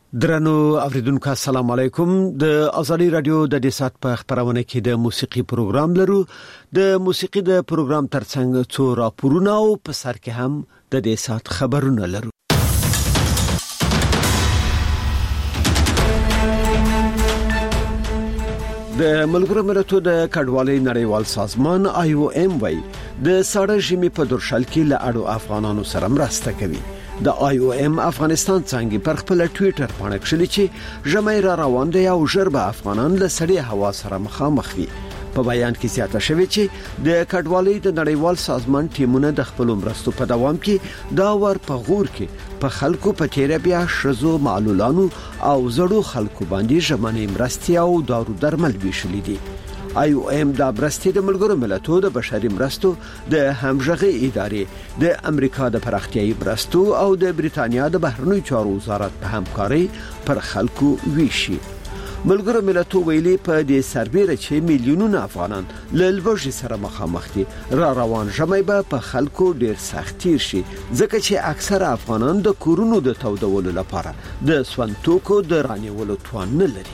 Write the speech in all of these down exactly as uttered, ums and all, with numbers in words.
درنو اوریدونکو السلام علیکم. د ازادي رادیو د دې په خبرونه کې د موسیقي پروګرام لرو. د موسیقي د پروګرام ترڅنګ څو راپورونه او په سر کې هم د دې سات خبرونه لرو. د ملګرو ملتونو د کډوالۍ نړیوال سازمان آی او ایم وای د ساړه ژمي په درشل کې له اړو افغانانو سره مرسته کوي. د آی او ایم افغانستان څنګه پر خپل ټوئیټر باندې کړي چې ژمي را روان دي او ژر به افغانان له سړې هوا سره مخامخ وي. په بیان کې زیاته شوی چې د کډوالۍ د نړیوال سازمان ټیمونه د خپل مرستو په دوام کې دا ور په غور کې په خلکو په تیرې بیا شزو معلولانو او زړو خلکو باندې ژمنې مرستي او دارو درمل ویشلې دي. آی او ایم دا برستي د ملګرو ملتونو د بشري مرستو د همغږي ادارې د امریکا د پراختیايي مرستو او د بریتانیا د بهرنیو چارو وزارت په همکاري پر خلکو ویشي. ملګرو ملتونو ویلي په دې سربېره چې میلیونونه افغانان له لوږې سره مخامخ دي. را روان ژمي به په خلکو ډیر سخت تیر شي ځکه چې اکثره افغانان د کورونو د تودولو لپاره د سونتوکو د رانیولو توان نه لري.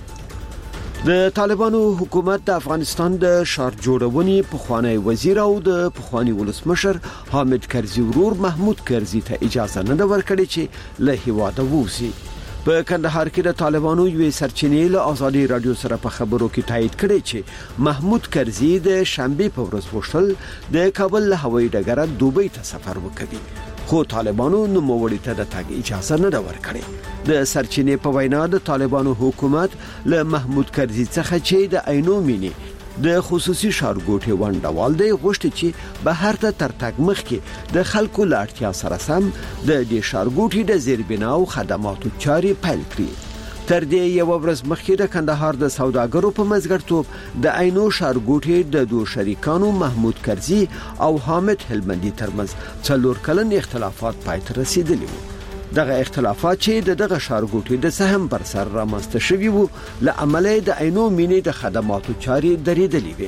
د طالبانو حکومت د افغانستان د شهر جوړونې پخوانی وزیر او د پخوانی ولسمشر حامد کرزي ورور محمود کرزي ته اجازه نه ورکړي چې له هیواده ووزي. په کندهار کې د طالبانو یوې سرچینې له ازادي رادیو سره په خبرو کې تایید کړي چې محمود کرزي د شنبه په ورځ وشل د کابل له هوایي ډګره دوبۍ ته سفر وکړي. خو طالبانو نو موړی ته د تګ اجازه نه ورکړي. د سرچینې په وینا د طالبانو حکومت له محمود کرزي څخه چې د عینو مینی د خصوصي شارګوټي وندوال دی غوښتي چې بهر ته تر تګ مخ کې د خلکو لاړتیا سره سم د دې شارګوټي د زیربنا او خدماتو چاري پیل کړي. تر دې یو ورځ مخکې د کندهار د سوداګرو په مزګرتوب د عینو شارګوټي د دوه شریکانو محمود کرزي او حامد هلمندي ترمنځ څلور کلن اختلافات پای ته رسیدلي وو. دغه اختلافات چې د دغه شارګوټي د سهم پر سر رامنځته شوي وو له امله د عینو مینې د خدماتو چاري درېدلې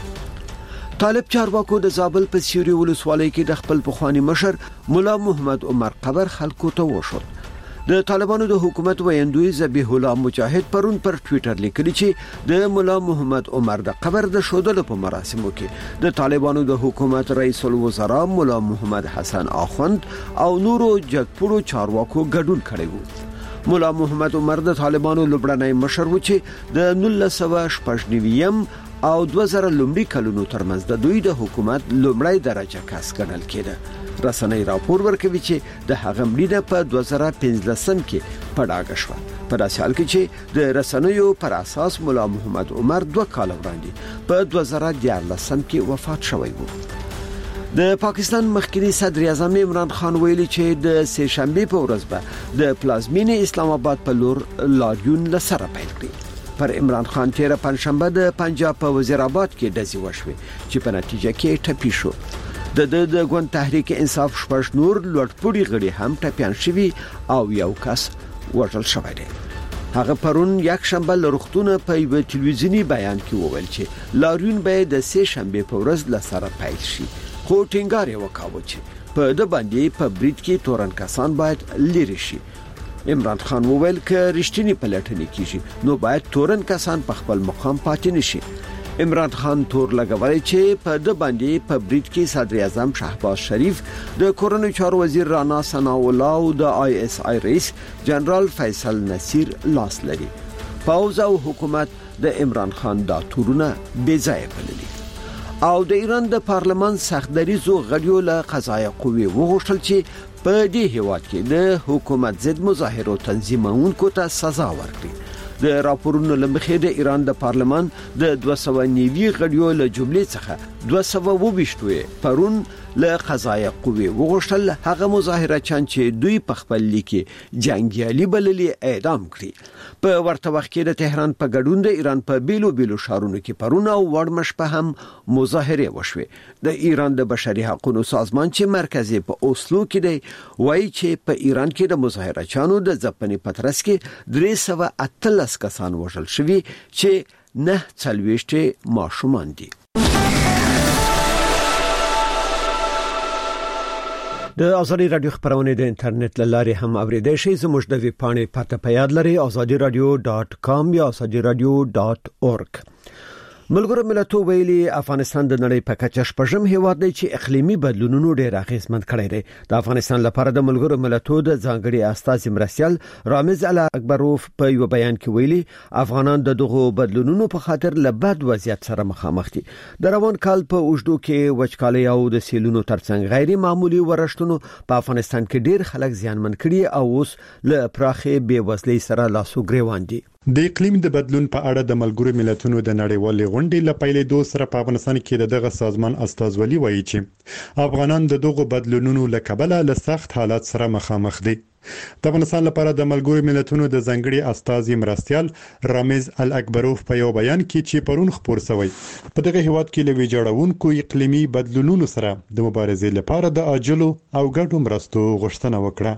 وي. طالب چارواکو د زابل په سیوري ولسوالۍ کې د خپل پخوانی مشر مولا محمد عمر قبر خلکو ته وشو. د طالبانو د حکومت ویندوی ذبیح الله مجاهد پرون پر ټوئیټر لیکلی چې د مولا محمد عمر د قبر د شودلو په مراسمو کې د طالبانو د حکومت رئیس الوزرا مولا محمد حسن اخوند او نورو جګپوړو چارواکو ګډون کړی وو. مولا محمد عمر د طالبانو لوبړنی مشر و چې د نولس سوه شپږ نوي او دوه زره لومړي کلونو ترمنځ د دوی د حکومت لومړی درجه کس ګڼل کېده. رسنۍ راپور ورکوي چې د هغه مړینه په دوه زره پنځلسم کې په ډاګه شوه. په داسې حال کې چې د رسنیو پر اساس مولا محمد عمر دوه کال وړاندې په دوه زره دیارلسم کې وفات شوی و. د پاکستان مخکنی صدر اعظم عمران خان ویلي چې د سه شنبه په ورځ به د پلازمینې اسلام آباد په لور لاریون لسره پیل کړي. پر عمران خان تیر پنځشنبه د پنجاب په وزیر آباد کې ډزې وشوې چې په نتیجه کې ټپي شو. د د د ګوند تحریک انصاف شپږ نور لوټپوړي غړي هم ټپيان شوي او یو کس وژل شوی دی. هغه پرون یک شنبه لرختونه په یو ټلویزیونی بیان کې وویل چې لاریون به د سه شنبه په ورځ لسره پیل شي. خو ټینګار یې وکاوه چې په د باندې په برید کې تورن کسان باید لری شي. عمران خان وویل چې رښتینی پلټنې کیږي نو باید تورن کسان په خپل مقام پاتې نشي. عمران خان تور لګولای چې په د باندې په برید کې صدر اعظم شهباز شریف د کورونو چارو وزیر رانا ثنا الله او د آی اس آی رئیس جنرال فیصل نصیر لاس لري. پاوز او حکومت د عمران خان دا تورونه بې ځای بللي. او د ایران د پارلمان سختدریزو غړیو له قضایي قوې وغوښتل چې په دې هیواد کې د حکومت ضد مظاهرو تنظیمونکو ته سزا ورکړي. د راپورونو لمخې د ایران د پارلمان د دوه سوه نوي غړیو له جملې څخه دوه سوه وبیشت پرون له قضایي قوې وغوښتل هغه مظاهره چان چې دوی په خپل لیکي جنگیالي بللي اعدام کړي. په ورته وخت کې د تهران په ګډون د ایران په بیلو بیلو شهرونو کې پرون او وړمش په هم مظاهره وشوه. د ایران د بشري حقوقو سازمان چې مرکزي په اوسلو کې دی وایي چې په ایران کې د مظاهره چانو د ځپنې پترس کې درې سوه اتلس کسان وژل شوي چې نه څلوېښت ماشومان دي. د ازادي رادیو خبرونه د انټرنیټ لارې هم اوریدئ شئ. زموږ د ویب پاڼې پته په یاد لرئ azadi radio dot com یا azadi radio dot org. ملګرو ملتونو ویلي افغانستان د نړۍ په کچه شپږم هیواد دی چې اقلیمي بدلونونو ډېر اغیزمن کړی دی. د افغانستان لپاره د ملګرو ملتونو د ځانګړي استازي مرستیال رامز الاکبروف په یو بیان کې ویلي افغانان د دغو بدلونونو په خاطر له بد وضعیت سره مخامخ دي. د روان کال په اوږدو کې وچکالي او د سیلونو ترڅنګ غیر معمولی ورښتونو په افغانستان کې ډېر خلک زیانمن کړي او اوس له پراخې بېوزلۍ سره لاسو ګریوان دي. د اقلیم د بدلون په اړه د ملګرو ملتونو د نړیوالې غونډې له پیلېدو سره په افغانستان کې دغه سازمان استازولي وایي چې افغانان د دغو بدلونونو له کبله له سخت حالات سره مخامخ دي. د افغانستان لپاره د ملګرو ملتونو د ځانګړي استازي مرستیال رامز الاکبروف په یو بیان کې چې پرون خبر شوی په دغه هیواد کې لوي جوړونکو اقلیمي بدلونونو سره د مبارزې لپاره د عاجلو او ګډو مرستو غوښتنه وکړه.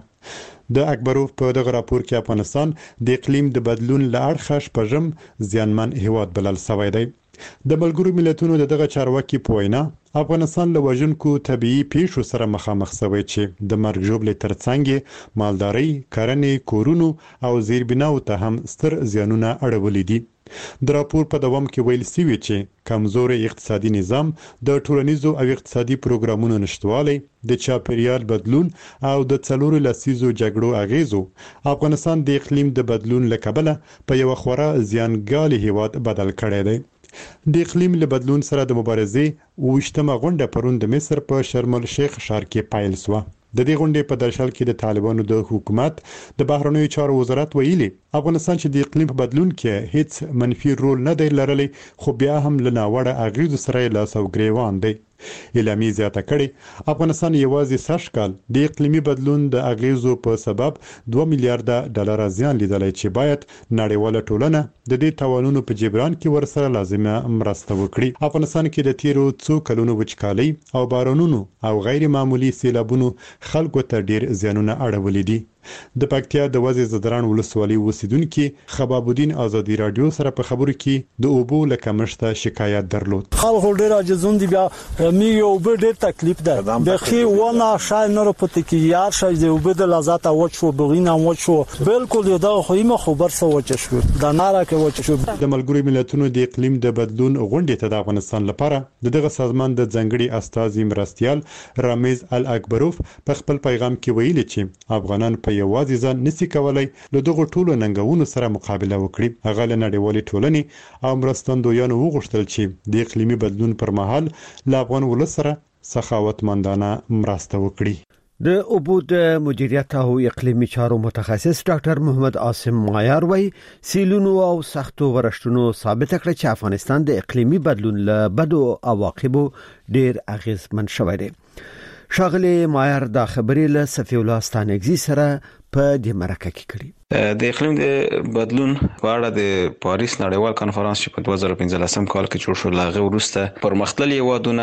د اکبروف په دغه راپور کې افغانستان د اقلیم د بدلون له اړخه شپږم زیانمن هیواد بلل شوی دی. د ملګرو ملتونو دغه چارواکي په وینا افغانستان له وژونکو طبيعي پیښو سره مخامخ شوی چې د مرګ ژوبلې ترڅنګ مالداري، کرنې، کورونو او زیربناو ته هم ستر زیانونه اړولې دي. د راپور په دوام کې ویل شوی چې کمزوري اقتصادي نظام، د ټولنیزو او اقتصادي پروګرامونو نشټوالی، د چاپیریال بدلون او د څلورو لسیزو جګړو اغیزو افغانستان د اقلیم د بدلون له کبله په یو خورا زیانګالي هیواد بدل کړی دی. د اقلیم له بدلون سره د مبارزې وشتمه غونډه پرون د مصر په شرم الشیخ ښار کې پیل شوه. د دې غونډې په درشل کې د طالبانو د حکومت د بهرنیو چارو وزارت ویلي افغانستان چې د اقلیم په بدلون کې هیڅ منفي رول نه دی لرلی خو بیا هم له ناوړه اغیزو سره لاس او ګریوان دی. اعلامیه زیاته کړي افغانستان یوازې سږ کال د اقلیمي بدلون د اغیزو په سبب دوه میلیارډ ډالر زیان لیدلی چې باید نړیواله ټولنه د دې تاوانونو په جبران کې ورسره لازمه مرسته وکړي. افغانستان کې د تیرو څو کلونو وچکالۍ او بارانونو او غیر معمولی سیلابونو خلکو ته ډیر زیانونه اړولې دي. د پکتیا د وزیر زدران ولسوالۍ اوسیدونکو خباب الدین ازادي رادیو سره په خبرو کې د اوبو لکه مشته شکایت درلود. خلکو ډیر عاجزون دي، بیا میږي اوبه ډیر تکلیف ده. بخي ونه شای نه پته کې یار شای د اوبه د لذت او شو بغینا او شو بالکل دا خو یې خبر سو وچ شو دا ناره کې وچ شو. د ملګرو ملتونو د اقلیم د بدلون غونډې ته د افغانستان لپاره دغه سازمان د ځانګړي استازي مرستیال رامز الاکبروف په خپل پیغام کې ویلي چې افغانان په یوازې ځان نسی کولای له دغه ټولو ننګونو سره مقابله وکړي. هغه له نړیوالې ټولنې او مرستندویانو وغوښتل چې د اقلیمي بدلون پر مهال له افغان ولس سره سخاوتمندانه مرسته وکړي. د اوبو د مدیریت او اقلیمي چارو متخصص ډاکټر محمد عاصم مایار وایي سیلونو او سختو ورښتونو ثابت کړ چې افغانستان د اقلیمي بدلون له بدو عواقبو ډیر اغیزمن شوی دی. شاغلی مایار دا خبرې له صفی الله ستانګزی سره په دې مرکه کې کړي. د اقلیم د بدلون په اړه د پاریس نړیوال کانفرنس چې په دوه زره پنځلسم کال کې جوړ شو لاغه ورسته پرمختللي هیوادونه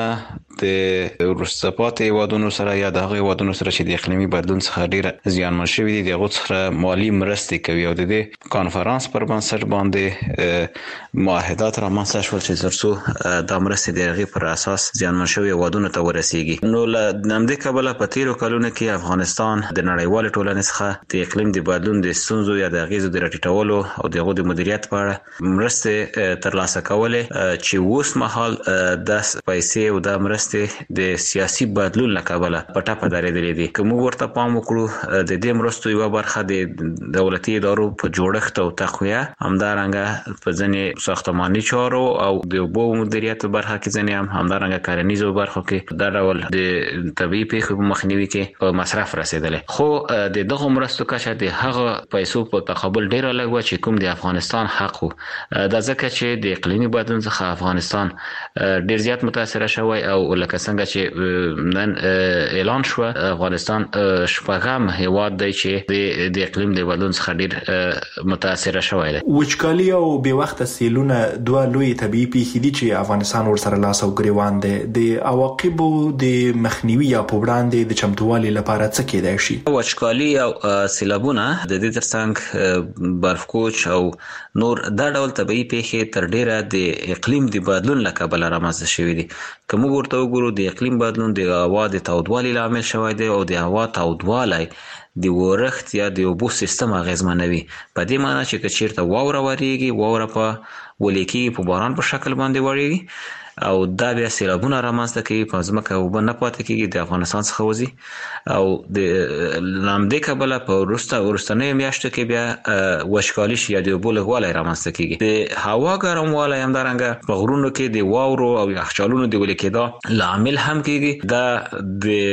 د وروسته پاتې هیوادونو سره یا د هغه هیوادونو سره چې د اقلیمي بدلون څخه ډیره زیانمن شوي دي دغه څخه مالی مرستې کوي او د دې کانفرنس پر بنسټ باندې معاهدات رامنځته شول چې ترڅو د مرستې د هغې پر اساس زیانمن شوي هیوادونو ته ورسیږي. نو له همدې کبله په تیرو کلونو کې افغانستان د نړیوالې ټولنې څخه د اقلیم د بدلون د ستونزو یا د غیزو د راټیټولو او دغه د مدیریت په اړه مرستې ترلاسه کولې چې اوس مهال د پیسې او د مرستې د سیاسي بدلون له کبله په ټاپه درېدلې دي. که موږ ورته پام وکړو د دې مرستو یوه برخه د دولتي ادارو په جوړښت او تقویه، همدارنګه په ځینې ساختماني چارو او د اوبو مدیریت برخه کې ځینې هم همدارنګه کرنیزو برخو کې دا ډول د طبیعي پیښو په مخنیوي کې په مصرف رسېدلې. خو د دغه مرستو کچه د هغه پیسو په تقابل ډیره لږ و چې کوم د افغانستان حق و. دا ځکه چې د اقلیمي بدلون څخه افغانستان ډیر زیات متاثر شوی او لکه څنګه چې نن اعلان شو افغانستان شپږم هیواد دی چې د اقلیم د بدلون څخه ډیر متاثر شوی دی. وچکالي او بې وخته سیلونه دوه لوی طبیعي پیښې دي چې افغانستان ورسره لاس او ګریوان دی. د عواقبو د مخنیوي یا په وړاندې د چمتووالي لپاره څه کېدای شي؟ وچکالي او سیلابونه د دې ترڅنګ برفکوچ او نور دا ډول طبيعي پیښې تر ډیره د اقلیم د بدلون له کبله رامنځته شوې دي. که موږ ورته وګورو د اقلیم بدلون د هوا د تودوالي لامل شوی دی او د هوا تودوالی د ورښت یا د اوبو سیستم اغیزمنوي. په دې معنی چې که چیرته واوره وریږي، واوره په ولیکي په باران په شکل باندې وریږي او دا بیا سیلابونه رامنځته کوي، په ځمکه اوبه نه پاتې کېږي، د افغانستان څخه وځي او د لامدې کبله په وروسته وروستنیو میاشتو کې بیا وچکالي شي یا د اوبو لږوالی رامنځته کېږي. د هوا ګرموالی همدارنګه په غرونو کې د واورو او یخچالونو د ویلې کېدا لامل هم کېږي. دا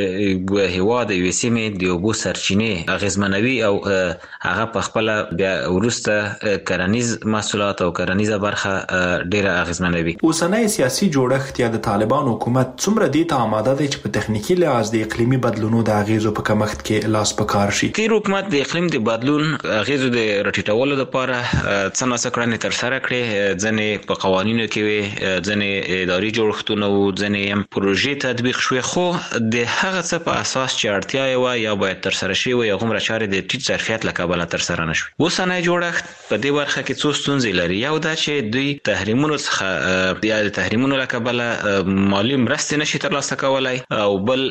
د هېواد د یوې سیمې د اوبو سرچینې اغېزمنوي او هغه په خپله بیا وروسته کرنیز محصولات او کرنیزه برخه ډېره اغېزمنوي. اوسنی سیاسي جوړښت یا د طالبان حکومت څومره دې ته آماده دی چې په تخنیکی لحاظ د اقلیمي بدلونونو د اغیزو په کمښت کې لاس په کار شي؟ تیر حکومت د اقلیم د بدلون اغیزو د راټیټولو لپاره څه ناڅه کړنې ترسره کړې، ځنې په قوانینو کې وي، ځنې اداري جوړښتونه او ځنې پروژې تطبیق شوې، خو د هغه څه په اساس چې اړتیا یې وه یا باید ترسره شي وي هغومره چارې د ټیټ ظرفیت له کبله ترسره نه شوې. اوسنی جوړښت په دې برخه کې څو ستونزې لري. یو دا چې دوی تحریمونو څخه یا د تحریمونو له کبله مالی مرستې نشي ترلاسه کولای او بل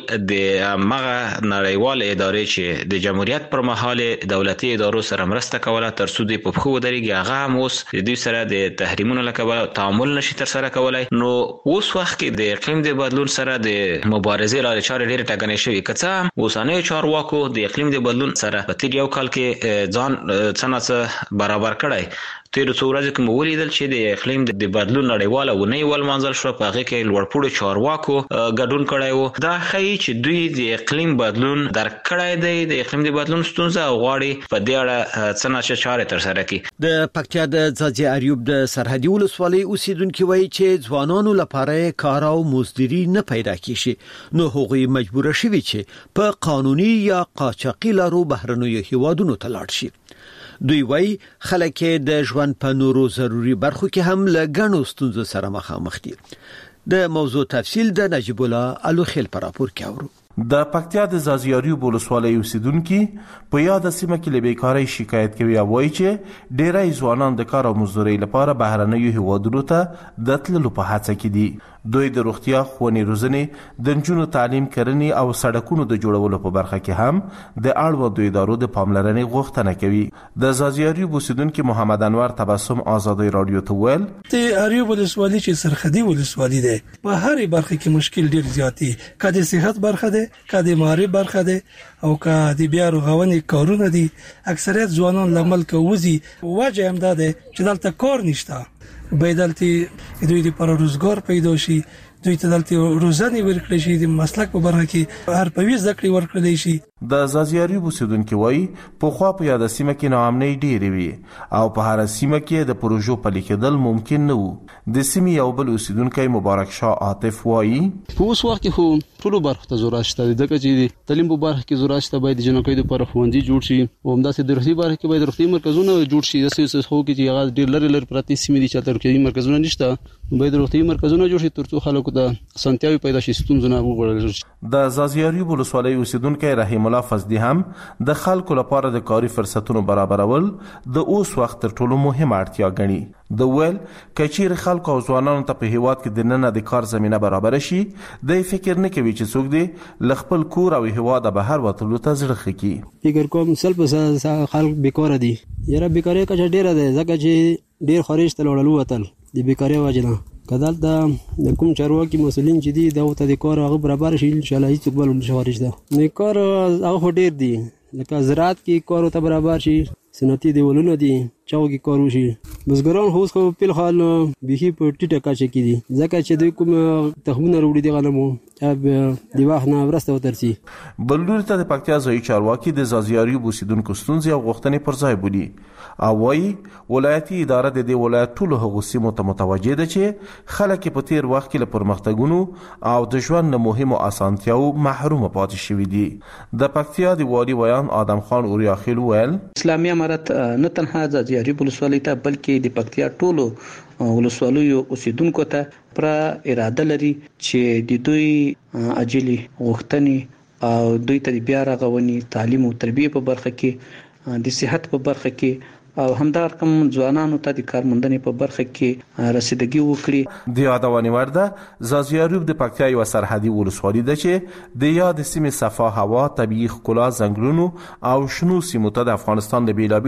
د مغه نړیوال ادارې چې د جمهوریت پر مهال دولتي ادارو سره مرسته کوله تر څو د په پښو ودرېږي، هغه هم اوس د دوی سره د تحریمونو له کبله تعامل نشي ترسره کولای. نو اوس وخت کې د اقلیم د بدلون سره د مبارزې لارې چارې ډېرې ټاکنې شوي. که څه هم اوسنیو چارواکو د اقلیم د بدلون سره په تېر یو کال کې ځان څه ناڅه برابر کړی. تیرو څو ورځو کې مو ولیدل چې د اقلیم د بدلون نړیواله اونۍ ولمانځل شوه، په هغې کې لوړپوړو چارواکو ګډون کړی و. دا ښیي چې دوی د اقلیم بدلون درک کړی دی، د اقلیم د بدلون ستونزه او غواړي په دې اړه څه ناڅه چارې ترسره کړي. د پکتیا د ځاځي اریوب د سرحدي ولسوالۍ اوسیدونکي وایي چې ځوانانو لپاره کار او مزدوري نه پیدا کیږي، نو هغوی مجبور شوي چې په قانوني یا قاچاقي لارو بهرنیو هیوادونو ته لاړ شي. دوی وایي خلک د ژوند په نورو ضروري برخو کې هم له ګڼو ستونزو سره مخامخ دي. د موضوع تفصیل د نجیب الله الوخیل په راپور کې اورو. د پکتیا د ځاځي اریوب ولسوالۍ اوسیدونکي په یاد سیمه کې له بیکارۍ شکایت کوي او وایي چې ډېری ځوانان د کار او مزدورۍ لپاره بهرنیو هیوادونو ته د تللو په هڅه کې دي. دوی د روغتیا، ښوونې روزنې، د نجونو تعلیم، کرنې او سړکونو د جوړولو په برخه کې هم د اړوندو ادارو د پاملرنې غوښتنه کوي. د ځاځي اریوب اوسیدونکي محمد انور تبسم آزادۍ رادیو ته ویل د اریوب ولسوالۍ چې سرحدي ولسوالۍ ده، په هرې برخه کې مشکل ډېر زیات دي. که د صحت برخه ده، که د معارف برخه ده او که د بیا رغونې کارونه دي، اکثریت ځوانان له ملکه وځي. وجه هم دا ده چې دلته کار نشته، باید دلته دوی لپاره روزګار پیدا شي، دوی ته دلته روزنه ورکړي شي، د مسلک په برخه کې هر پوي زکړې ورکړي شي. د ځاځي اریوب اوسیدونکي وایي په خوا په یاد سیمه کې ناامنۍ ډېرې وي او په هر سیمه کې د پروژو پلي کېدل ممکن نه وو. د سیمې یو بل اوسیدونکی مبارک شاه عاطف وایي په اوس وخت کې خو ټولو برخو ته ضرورت شته، ځکه چې تعلیم په برخه کې ضرورت شته، باید د جنکۍ لپاره ښوونځي جوړ شي او همداسې د روغتي برخه کې باید روغتي مرکزونه جوړ شي. داسې خو کې چې هغه ډېر لري لري پراته سیمې دي چې روغتي مرکزونه نشته، باید روغتي مرکزونه جوړ شي ترڅو خلکو ته اسانتیاوي پیدا شي، ستونزې نه وګورل شي. د ځاځي اریوب ولسوالۍ اوسیدونکی رحیم الله فضلي هم د خلکو لپاره د کاري فرصتونو برابرول د اوس وخت تر ټولو مهمه اړتیا ګڼي. د ویل کچیر خلکو او ځوانانو ته په هیواد کې د نن د کار زمينه برابر شي، د فکر نه کوي چې څوک دی لخپل کور او هیواد بهر وتلو ته زړه خکي. فکر کوم سل خلک بیکاره دي، یره بیکاری کا ډیره ده، ځکه چې ډیر خارج ته وړلو وتل د بیکاری وجنه کدل د کوم چارواکي مسولین چې دي دا ته د کار هغه برابر شي ان شاء الله هیڅ بل خارج ده نه کار هغه ډیر دي، لکه زراعت کې کار ته برابر شي، صنعتي دیولونه دي چاو کې کار وشي. بزګران خو خو په حال به په ټیټه کچه کې دي، ځکه چې دوی کوم تخمونه وروړي دي غنمو اب دی واخ نه ورسته وترسي. بلور ته د پکتیا ځای چارواکي د ځاځي اریوب اوسیدونکو ستونزې او غوښتنې پر ځای بولي او وايي ولایتي اداره د دې ولایت ټولو هغو سیمو ته متوجه ده چې خلک په تیر وخت کې له پرمختګونو او د ژوند نه مهمو اسانتیاو محروم پاتې شوي دي. د پکتیا د والي ویان آدم خان اوریا خیل ویل اسلامي امارت نه تنها ځاځي اریوب ولسوالۍ ته بلکې د پکتیا ټولو ولسوالیو اوسیدونکو ته پر اراده لري چې د دوی اجلي غوښتنې او دوی ته بیا رغونی تعلیم او تربیه په برخه کې د صحت په برخه کې او همدار کوم ځوانانو ته د کارموندنې په برخه کې رسیدګي وکړي. د یادونې وړ ده زازیاروب د پکتیا یو سرحدي ولسوالي ده چې د یاد سیمې صفا هوا، طبیعي ښکلا، ځنګلونو او شنو سیمو ته د افغانستان د بیلابیلو